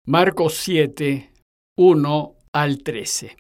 Marcos 7, 1 al 13.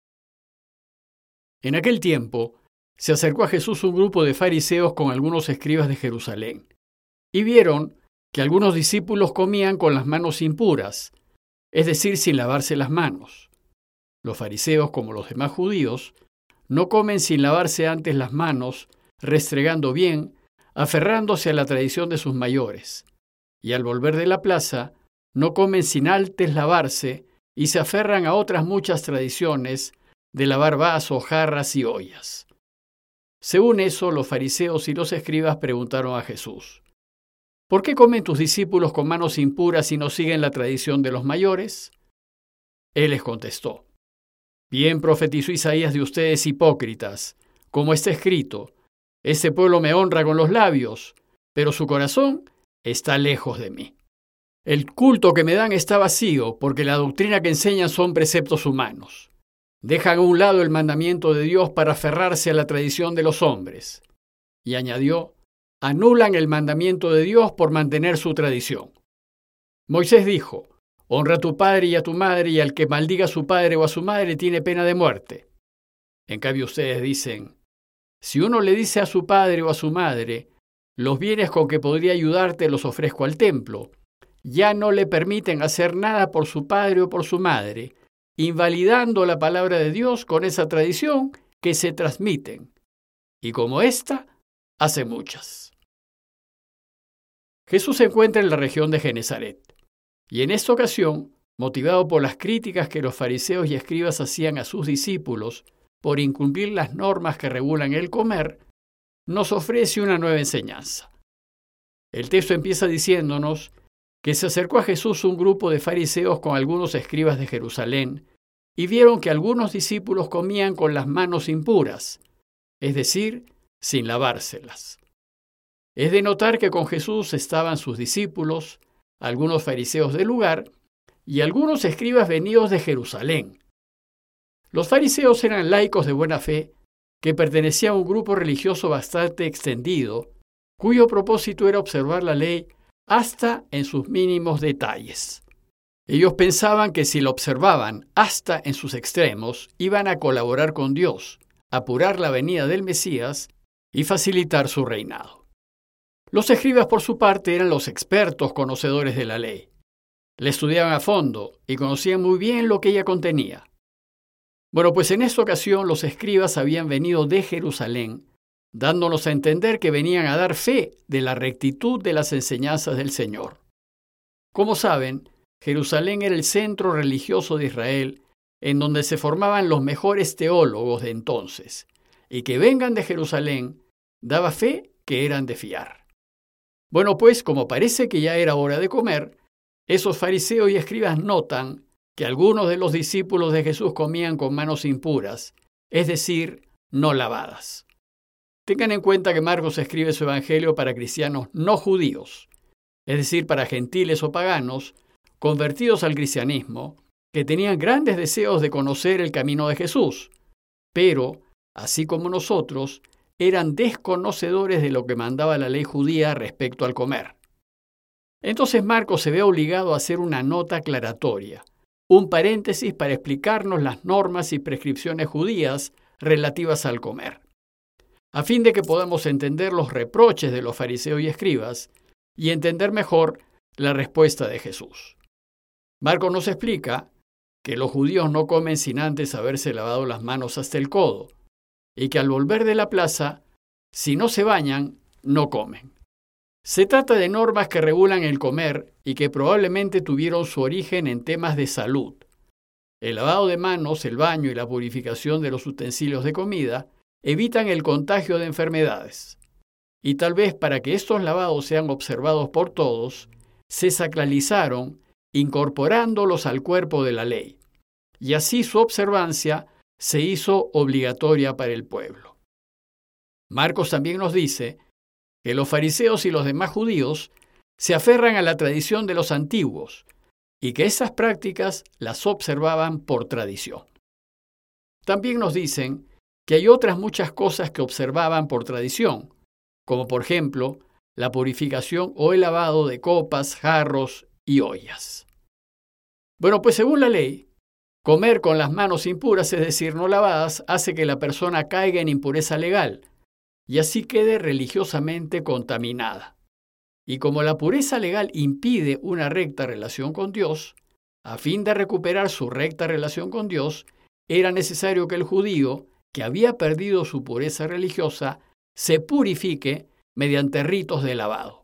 En aquel tiempo, se acercó a Jesús un grupo de fariseos con algunos escribas de Jerusalén, y vieron que algunos discípulos comían con las manos impuras, es decir, sin lavarse las manos. Los fariseos, como los demás judíos, no comen sin lavarse antes las manos, restregando bien, aferrándose a la tradición de sus mayores, y al volver de la plaza, no comen sin antes lavarse y se aferran a otras muchas tradiciones de lavar vasos, jarras y ollas. Según eso, los fariseos y los escribas preguntaron a Jesús: ¿por qué comen tus discípulos con manos impuras y no siguen la tradición de los mayores? Él les contestó: bien profetizó Isaías de ustedes hipócritas, como está escrito: este pueblo me honra con los labios, pero su corazón está lejos de mí. El culto que me dan está vacío, porque la doctrina que enseñan son preceptos humanos. Dejan a un lado el mandamiento de Dios para aferrarse a la tradición de los hombres. Y añadió: anulan el mandamiento de Dios por mantener su tradición. Moisés dijo: honra a tu padre y a tu madre, y al que maldiga a su padre o a su madre tiene pena de muerte. En cambio ustedes dicen: si uno le dice a su padre o a su madre, los bienes con que podría ayudarte los ofrezco al templo, ya no le permiten hacer nada por su padre o por su madre, invalidando la palabra de Dios con esa tradición que se transmiten, y como esta, hace muchas. Jesús se encuentra en la región de Genesaret, y en esta ocasión, motivado por las críticas que los fariseos y escribas hacían a sus discípulos por incumplir las normas que regulan el comer, nos ofrece una nueva enseñanza. El texto empieza diciéndonos que se acercó a Jesús un grupo de fariseos con algunos escribas de Jerusalén, y vieron que algunos discípulos comían con las manos impuras, es decir, sin lavárselas. Es de notar que con Jesús estaban sus discípulos, algunos fariseos del lugar, y algunos escribas venidos de Jerusalén. Los fariseos eran laicos de buena fe, que pertenecían a un grupo religioso bastante extendido, cuyo propósito era observar la ley hasta en sus mínimos detalles. Ellos pensaban que si lo observaban hasta en sus extremos, iban a colaborar con Dios, apurar la venida del Mesías y facilitar su reinado. Los escribas, por su parte, eran los expertos conocedores de la ley. La estudiaban a fondo y conocían muy bien lo que ella contenía. Bueno, pues en esta ocasión los escribas habían venido de Jerusalén, dándonos a entender que venían a dar fe de la rectitud de las enseñanzas del Señor. Como saben, Jerusalén era el centro religioso de Israel, en donde se formaban los mejores teólogos de entonces, y que vengan de Jerusalén daba fe que eran de fiar. Bueno, pues como parece que ya era hora de comer, esos fariseos y escribas notan que algunos de los discípulos de Jesús comían con manos impuras, es decir, no lavadas. Tengan en cuenta que Marcos escribe su evangelio para cristianos no judíos, es decir, para gentiles o paganos, convertidos al cristianismo, que tenían grandes deseos de conocer el camino de Jesús, pero, así como nosotros, eran desconocedores de lo que mandaba la ley judía respecto al comer. Entonces Marcos se ve obligado a hacer una nota aclaratoria, un paréntesis para explicarnos las normas y prescripciones judías relativas al comer, a fin de que podamos entender los reproches de los fariseos y escribas y entender mejor la respuesta de Jesús. Marcos nos explica que los judíos no comen sin antes haberse lavado las manos hasta el codo, y que al volver de la plaza, si no se bañan, no comen. Se trata de normas que regulan el comer y que probablemente tuvieron su origen en temas de salud. El lavado de manos, el baño y la purificación de los utensilios de comida evitan el contagio de enfermedades. Y tal vez para que estos lavados sean observados por todos, se sacralizaron incorporándolos al cuerpo de la ley, y así su observancia se hizo obligatoria para el pueblo. Marcos también nos dice que los fariseos y los demás judíos se aferran a la tradición de los antiguos y que esas prácticas las observaban por tradición. También nos dicen que hay otras muchas cosas que observaban por tradición, como por ejemplo la purificación o el lavado de copas, jarros y ollas. Bueno, pues según la ley, comer con las manos impuras, es decir, no lavadas, hace que la persona caiga en impureza legal y así quede religiosamente contaminada. Y como la pureza legal impide una recta relación con Dios, a fin de recuperar su recta relación con Dios, era necesario que el judío, que había perdido su pureza religiosa, se purifique mediante ritos de lavado.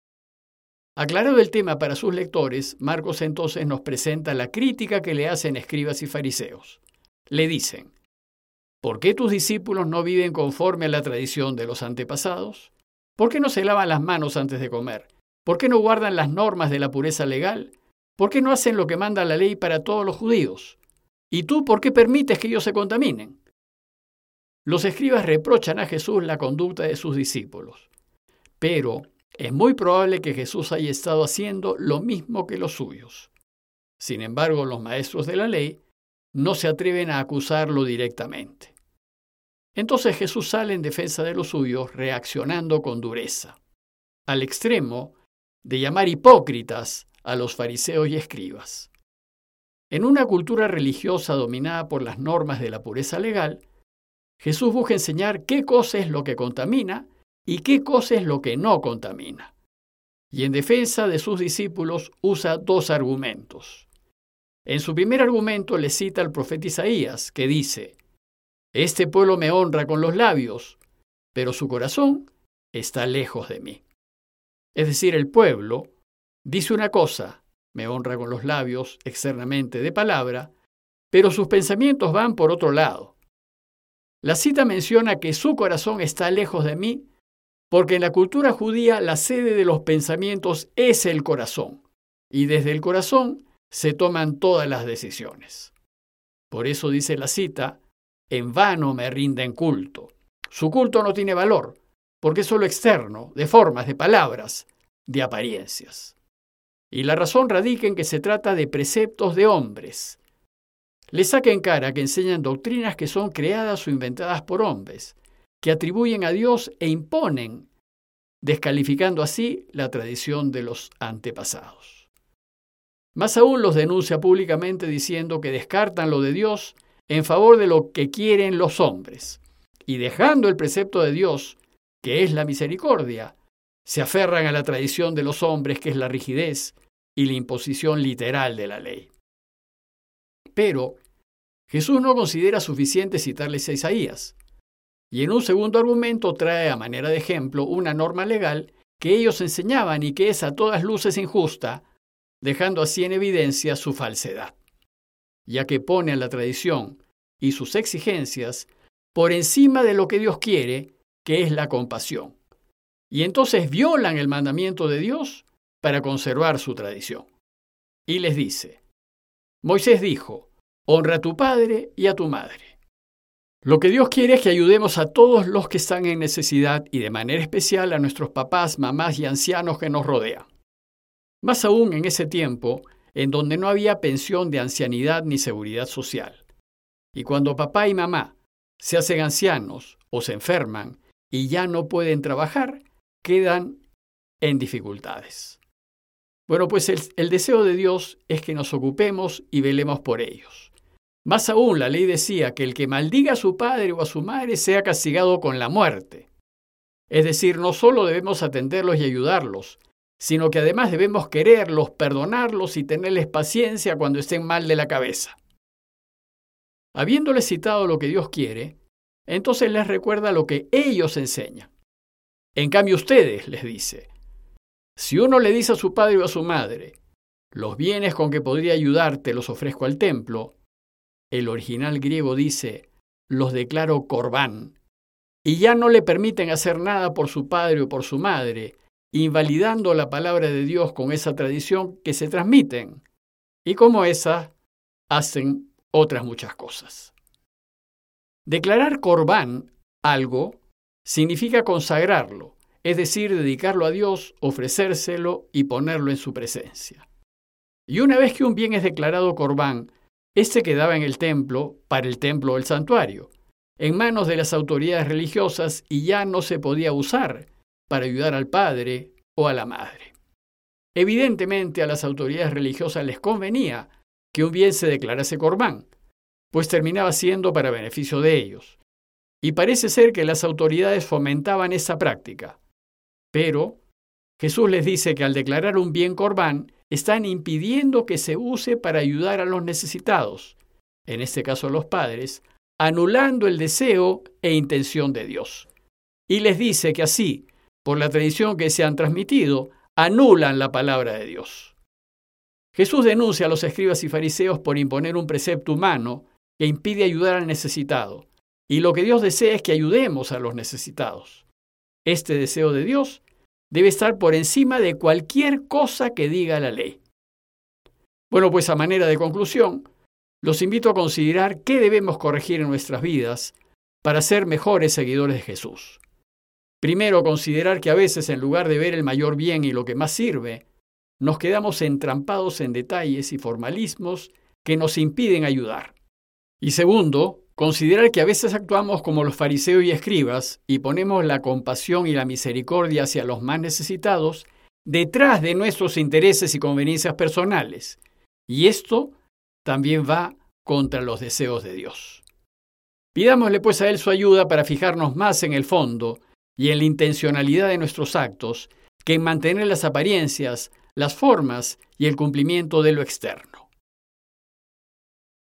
Aclarado el tema para sus lectores, Marcos entonces nos presenta la crítica que le hacen escribas y fariseos. Le dicen: ¿por qué tus discípulos no viven conforme a la tradición de los antepasados? ¿Por qué no se lavan las manos antes de comer? ¿Por qué no guardan las normas de la pureza legal? ¿Por qué no hacen lo que manda la ley para todos los judíos? ¿Y tú por qué permites que ellos se contaminen? Los escribas reprochan a Jesús la conducta de sus discípulos, pero es muy probable que Jesús haya estado haciendo lo mismo que los suyos. Sin embargo, los maestros de la ley no se atreven a acusarlo directamente. Entonces Jesús sale en defensa de los suyos, reaccionando con dureza, al extremo de llamar hipócritas a los fariseos y escribas. En una cultura religiosa dominada por las normas de la pureza legal, Jesús busca enseñar qué cosa es lo que contamina y qué cosa es lo que no contamina. Y en defensa de sus discípulos usa dos argumentos. En su primer argumento le cita al profeta Isaías, que dice: «Este pueblo me honra con los labios, pero su corazón está lejos de mí». Es decir, el pueblo dice una cosa, me honra con los labios, externamente de palabra, pero sus pensamientos van por otro lado. La cita menciona que su corazón está lejos de mí, porque en la cultura judía la sede de los pensamientos es el corazón, y desde el corazón se toman todas las decisiones. Por eso dice la cita: «En vano me rinden culto». Su culto no tiene valor, porque es solo externo, de formas, de palabras, de apariencias. Y la razón radica en que se trata de preceptos de hombres. Les saca en cara que enseñan doctrinas que son creadas o inventadas por hombres, que atribuyen a Dios e imponen, descalificando así la tradición de los antepasados. Más aún los denuncia públicamente diciendo que descartan lo de Dios en favor de lo que quieren los hombres, y dejando el precepto de Dios, que es la misericordia, se aferran a la tradición de los hombres, que es la rigidez y la imposición literal de la ley. Pero Jesús no considera suficiente citarles a Isaías, y en un segundo argumento trae a manera de ejemplo una norma legal que ellos enseñaban y que es a todas luces injusta, dejando así en evidencia su falsedad, ya que pone a la tradición y sus exigencias por encima de lo que Dios quiere, que es la compasión. Y entonces violan el mandamiento de Dios para conservar su tradición. Y les dice: Moisés dijo: honra a tu padre y a tu madre. Lo que Dios quiere es que ayudemos a todos los que están en necesidad y de manera especial a nuestros papás, mamás y ancianos que nos rodean. Más aún en ese tiempo en donde no había pensión de ancianidad ni seguridad social. Y cuando papá y mamá se hacen ancianos o se enferman y ya no pueden trabajar, quedan en dificultades. Bueno, pues el deseo de Dios es que nos ocupemos y velemos por ellos. Más aún, la ley decía que el que maldiga a su padre o a su madre sea castigado con la muerte. Es decir, no solo debemos atenderlos y ayudarlos, sino que además debemos quererlos, perdonarlos y tenerles paciencia cuando estén mal de la cabeza. Habiéndoles citado lo que Dios quiere, entonces les recuerda lo que ellos enseñan. En cambio ustedes, les dice, si uno le dice a su padre o a su madre, los bienes con que podría ayudarte los ofrezco al templo, el original griego dice, los declaro corbán, y ya no le permiten hacer nada por su padre o por su madre, invalidando la palabra de Dios con esa tradición que se transmiten, y como esa, hacen otras muchas cosas. Declarar corbán algo significa consagrarlo, es decir, dedicarlo a Dios, ofrecérselo y ponerlo en su presencia. Y una vez que un bien es declarado corbán, este quedaba en el templo, para el templo o el santuario, en manos de las autoridades religiosas y ya no se podía usar para ayudar al padre o a la madre. Evidentemente a las autoridades religiosas les convenía que un bien se declarase corbán, pues terminaba siendo para beneficio de ellos. Y parece ser que las autoridades fomentaban esa práctica. Pero Jesús les dice que al declarar un bien corbán, están impidiendo que se use para ayudar a los necesitados, en este caso los padres, anulando el deseo e intención de Dios. Y les dice que así, por la tradición que se han transmitido, anulan la palabra de Dios. Jesús denuncia a los escribas y fariseos por imponer un precepto humano que impide ayudar al necesitado, y lo que Dios desea es que ayudemos a los necesitados. Este deseo de Dios debe estar por encima de cualquier cosa que diga la ley. Bueno, pues a manera de conclusión, los invito a considerar qué debemos corregir en nuestras vidas para ser mejores seguidores de Jesús. Primero, considerar que a veces, en lugar de ver el mayor bien y lo que más sirve, nos quedamos entrampados en detalles y formalismos que nos impiden ayudar. Y segundo, considerar que a veces actuamos como los fariseos y escribas y ponemos la compasión y la misericordia hacia los más necesitados detrás de nuestros intereses y conveniencias personales. Y esto también va contra los deseos de Dios. Pidámosle pues a Él su ayuda para fijarnos más en el fondo y en la intencionalidad de nuestros actos que en mantener las apariencias, las formas y el cumplimiento de lo externo.